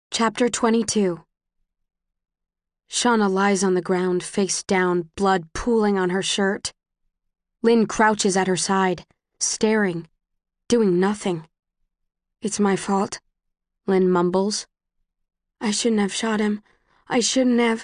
Chapter 22. Shauna lies on the ground, face down, blood pooling on her shirt. Lynn crouches at her side, staring, doing nothing. "It's my fault," Lynn mumbles. "I shouldn't have shot him. I shouldn't have."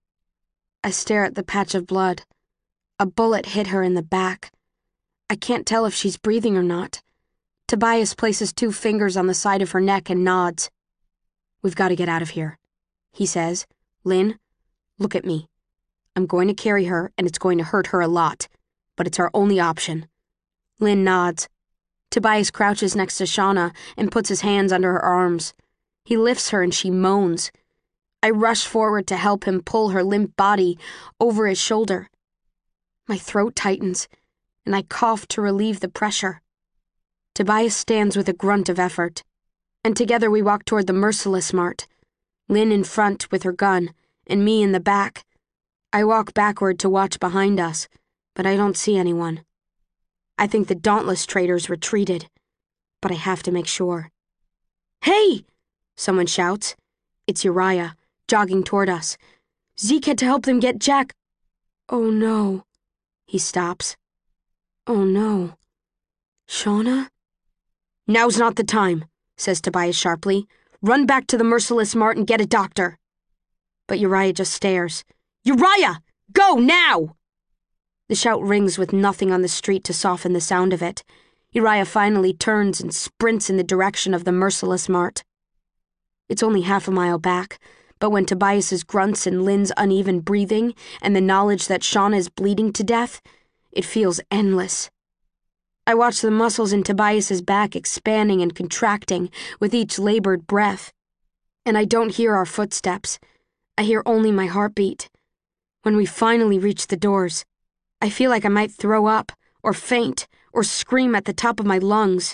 I stare at the patch of blood. A bullet hit her in the back. I can't tell if she's breathing or not. Tobias places 2 fingers on the side of her neck and nods. "We've got to get out of here," he says. "Lynn, look at me. I'm going to carry her, and it's going to hurt her a lot, but it's our only option." Lynn nods. Tobias crouches next to Shauna and puts his hands under her arms. He lifts her and she moans. I rush forward to help him pull her limp body over his shoulder. My throat tightens, and I cough to relieve the pressure. Tobias stands with a grunt of effort, and together we walk toward the Merciless Mart, Lynn in front with her gun, and me in the back. I walk backward to watch behind us, but I don't see anyone. I think the Dauntless traders retreated, but I have to make sure. "Hey!" someone shouts. It's Uriah, jogging toward us. "Zeke had to help them get Jack." "Oh no." He stops. "Oh no. Shauna?" "Now's not the time," says Tobias sharply. "Run back to the Merciless Mart and get a doctor." But Uriah just stares. "Uriah! Go, now!" The shout rings with nothing on the street to soften the sound of it. Uriah finally turns and sprints in the direction of the Merciless Mart. It's only half a mile back, but when Tobias's grunts and Lynn's uneven breathing and the knowledge that Shauna is bleeding to death, it feels endless. I watch the muscles in Tobias's back expanding and contracting with each labored breath. And I don't hear our footsteps. I hear only my heartbeat. When we finally reach the doors, I feel like I might throw up, or faint, or scream at the top of my lungs.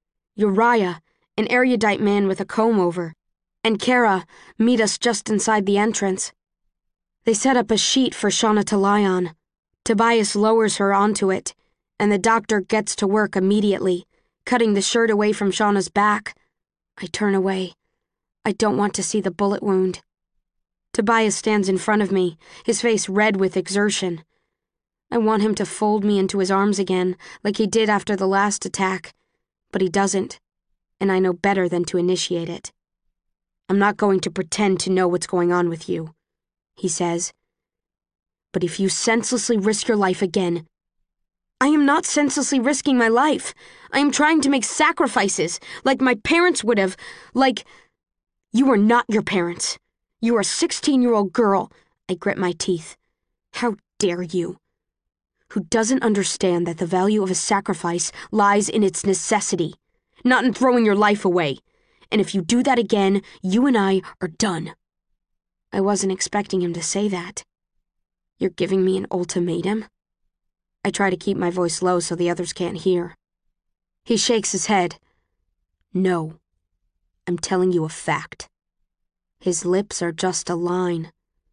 Uriah, an erudite man with a comb-over, and Kara meet us just inside the entrance. They set up a sheet for Shauna to lie on. Tobias lowers her onto it, and the doctor gets to work immediately, cutting the shirt away from Shauna's back. I turn away. I don't want to see the bullet wound. Tobias stands in front of me, his face red with exertion. I want him to fold me into his arms again, like he did after the last attack, but he doesn't, and I know better than to initiate it. "I'm not going to pretend to know what's going on with you," he says. "But if you senselessly risk your life again—" "I am not senselessly risking my life. I am trying to make sacrifices, like my parents would have, like—" "You are not your parents. You are a 16-year-old girl," I grit my teeth. "How dare you?" "Who doesn't understand that the value of a sacrifice lies in its necessity, not in throwing your life away. And if you do that again, you and I are done." I wasn't expecting him to say that. "You're giving me an ultimatum?" I try to keep my voice low so the others can't hear. He shakes his head. "No, I'm telling you a fact." His lips are just a line.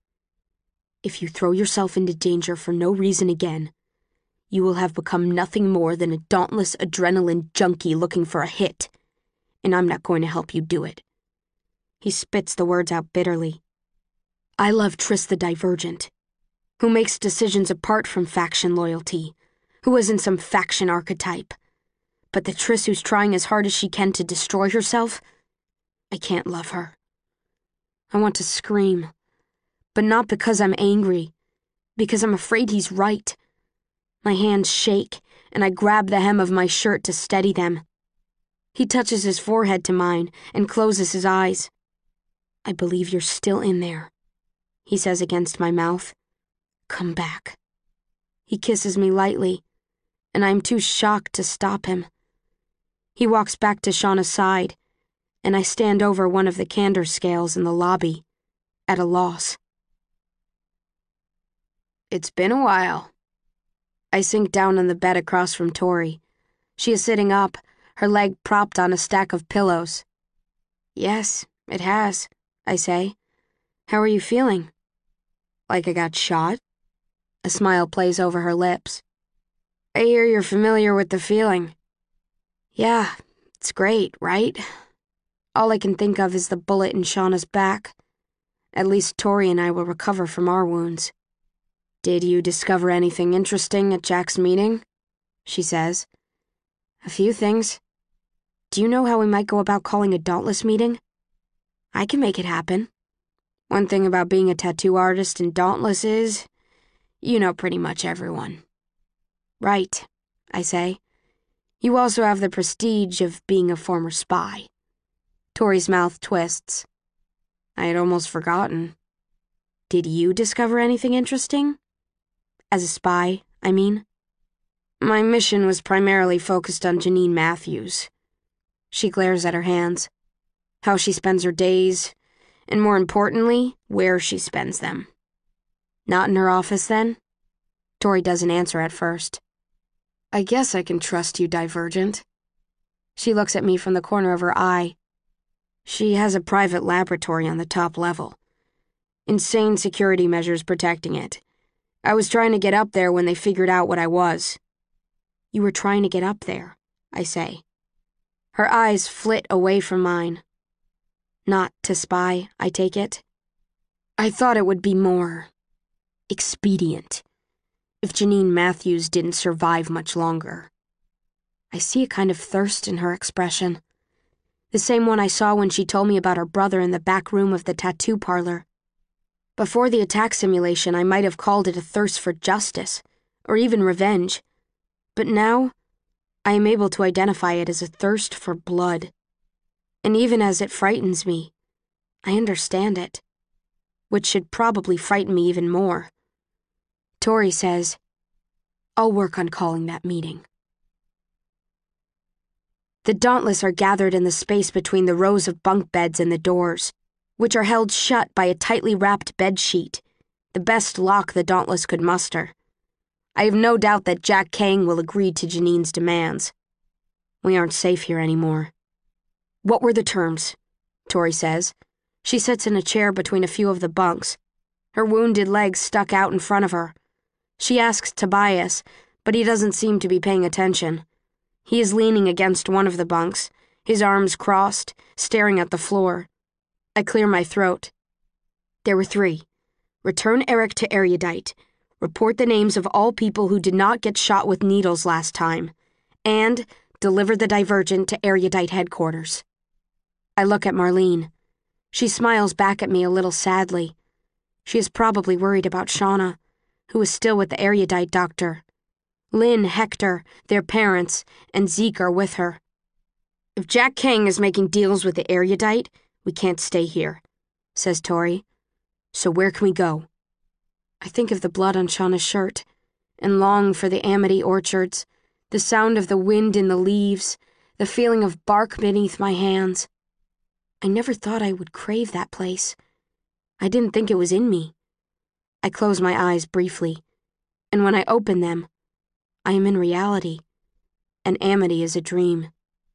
"If you throw yourself into danger for no reason again, you will have become nothing more than a dauntless adrenaline junkie looking for a hit, and I'm not going to help you do it." He spits the words out bitterly. "I love Triss the Divergent, who makes decisions apart from faction loyalty, who isn't some faction archetype. But the Triss who's trying as hard as she can to destroy herself, I can't love her." I want to scream, but not because I'm angry, because I'm afraid he's right. My hands shake, and I grab the hem of my shirt to steady them. He touches his forehead to mine and closes his eyes. "I believe you're still in there," he says against my mouth. "Come back." He kisses me lightly, and I'm too shocked to stop him. He walks back to Shauna's side, and I stand over one of the candor scales in the lobby, at a loss. "It's been a while." I sink down on the bed across from Tori. She is sitting up, her leg propped on a stack of pillows. "Yes, it has," I say. "How are you feeling?" "Like I got shot?" A smile plays over her lips. "I hear you're familiar with the feeling." "Yeah, it's great, right?" All I can think of is the bullet in Shauna's back. At least Tori and I will recover from our wounds. "Did you discover anything interesting at Jack's meeting?" she says. "A few things. Do you know how we might go about calling a Dauntless meeting?" "I can make it happen. One thing about being a tattoo artist in Dauntless is, you know pretty much everyone." "Right," I say. "You also have the prestige of being a former spy." Tori's mouth twists. "I had almost forgotten. Did you discover anything interesting? As a spy, I mean." "My mission was primarily focused on Janine Matthews." She glares at her hands. How she spends her days, and more importantly, where she spends them. "Not in her office, then?" Tori doesn't answer at first. "I guess I can trust you, Divergent." She looks at me from the corner of her eye. "She has a private laboratory on the top level. Insane security measures protecting it. I was trying to get up there when they figured out what I was." "You were trying to get up there," I say. Her eyes flit away from mine. "Not to spy, I take it?" "I thought it would be more expedient if Janine Matthews didn't survive much longer." I see a kind of thirst in her expression. The same one I saw when she told me about her brother in the back room of the tattoo parlor. Before the attack simulation, I might have called it a thirst for justice, or even revenge. But now, I am able to identify it as a thirst for blood. And even as it frightens me, I understand it. Which should probably frighten me even more. Tori says, "I'll work on calling that meeting." The Dauntless are gathered in the space between the rows of bunk beds and the doors, which are held shut by a tightly wrapped bedsheet, the best lock the Dauntless could muster. I have no doubt that Jack Kang will agree to Janine's demands. We aren't safe here anymore. "What were the terms?" Tori says. She sits in a chair between a few of the bunks, her wounded legs stuck out in front of her. She asks Tobias, but he doesn't seem to be paying attention. He is leaning against one of the bunks, his arms crossed, staring at the floor. I clear my throat. "There were 3. Return Eric to Erudite. Report the names of all people who did not get shot with needles last time. And deliver the Divergent to Erudite headquarters." I look at Marlene. She smiles back at me a little sadly. She is probably worried about Shauna, who is still with the Erudite doctor. Lynn, Hector, their parents, and Zeke are with her. "If Jack Kang is making deals with the Erudite, we can't stay here," says Tori. "So where can we go?" I think of the blood on Shauna's shirt, and long for the Amity orchards, the sound of the wind in the leaves, the feeling of bark beneath my hands. I never thought I would crave that place. I didn't think it was in me. I close my eyes briefly, and when I open them, I am in reality, and Amity is a dream.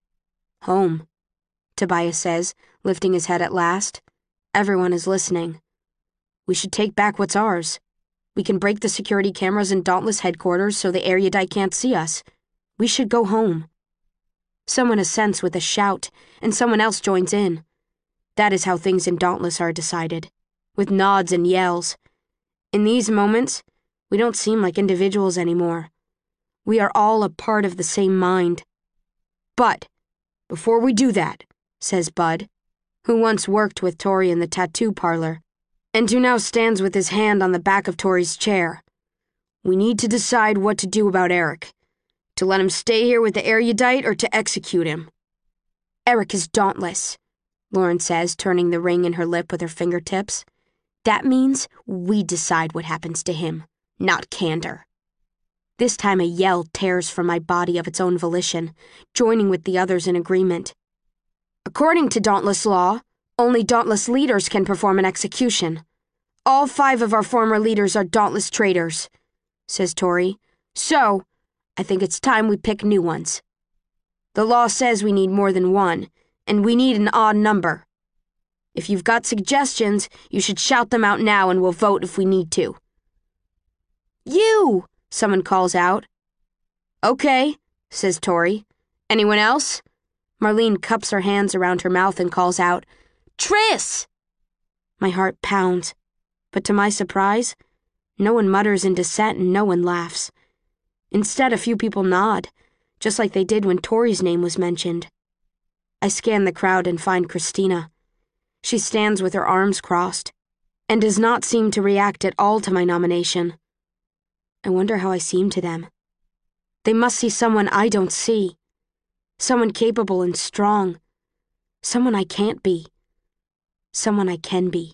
"Home," Tobias says, lifting his head at last. Everyone is listening. "We should take back what's ours. We can break the security cameras in Dauntless headquarters so the Erudite can't see us. We should go home." Someone assents with a shout, and someone else joins in. That is how things in Dauntless are decided, with nods and yells. In these moments, we don't seem like individuals anymore. We are all a part of the same mind. "But, before we do that," says Bud, who once worked with Tori in the tattoo parlor, and who now stands with his hand on the back of Tori's chair, "we need to decide what to do about Eric. To let him stay here with the Erudite or to execute him." "Eric is dauntless," Lauren says, turning the ring in her lip with her fingertips. "That means we decide what happens to him, not Candor." This time a yell tears from my body of its own volition, joining with the others in agreement. "According to Dauntless law, only Dauntless leaders can perform an execution. All 5 of our former leaders are Dauntless traitors," says Tori. "So, I think it's time we pick new ones. The law says we need more than 1, and we need an odd number. If you've got suggestions, you should shout them out now and we'll vote if we need to." "You!" someone calls out. "Okay," says Tori. "Anyone else?" Marlene cups her hands around her mouth and calls out, "Triss!" My heart pounds, but to my surprise, no one mutters in dissent and no one laughs. Instead, a few people nod, just like they did when Tori's name was mentioned. I scan the crowd and find Christina. She stands with her arms crossed and does not seem to react at all to my nomination. I wonder how I seem to them. They must see someone I don't see. Someone capable and strong. Someone I can't be. Someone I can be.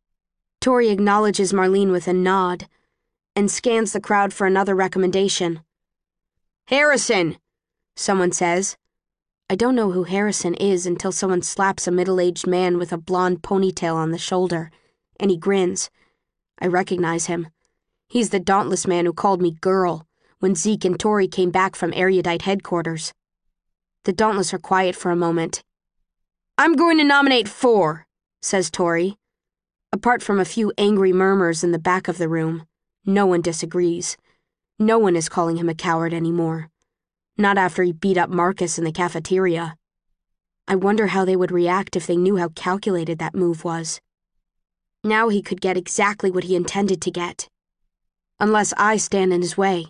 Tori acknowledges Marlene with a nod and scans the crowd for another recommendation. "Harrison," someone says. I don't know who Harrison is until someone slaps a middle-aged man with a blonde ponytail on the shoulder, and he grins. I recognize him. He's the dauntless man who called me girl when Zeke and Tori came back from Erudite headquarters. The Dauntless are quiet for a moment. "I'm going to nominate 4, says Tori. Apart from a few angry murmurs in the back of the room, no one disagrees. No one is calling him a coward anymore. Not after he beat up Marcus in the cafeteria. I wonder how they would react if they knew how calculated that move was. Now he could get exactly what he intended to get. Unless I stand in his way.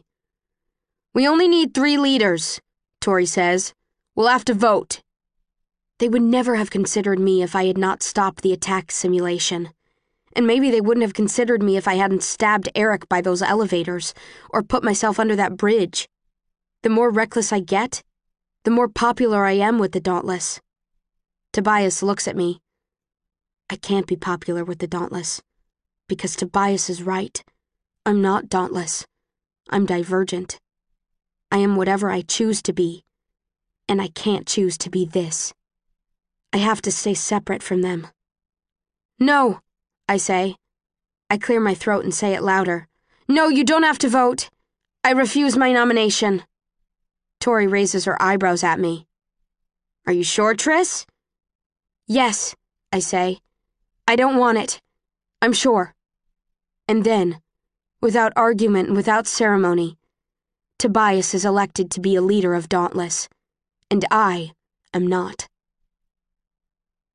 "We only need 3 leaders, Tori says. We'll have to vote." They would never have considered me if I had not stopped the attack simulation. And maybe they wouldn't have considered me if I hadn't stabbed Eric by those elevators or put myself under that bridge. The more reckless I get, the more popular I am with the Dauntless. Tobias looks at me. I can't be popular with the Dauntless, because Tobias is right. I'm not Dauntless. I'm Divergent. I am whatever I choose to be, and I can't choose to be this. I have to stay separate from them. "No," I say. I clear my throat and say it louder. "No, you don't have to vote. I refuse my nomination." Tori raises her eyebrows at me. "Are you sure, Triss?" "Yes," I say. "I don't want it. I'm sure." And then, without argument and without ceremony, Tobias is elected to be a leader of Dauntless, and I am not.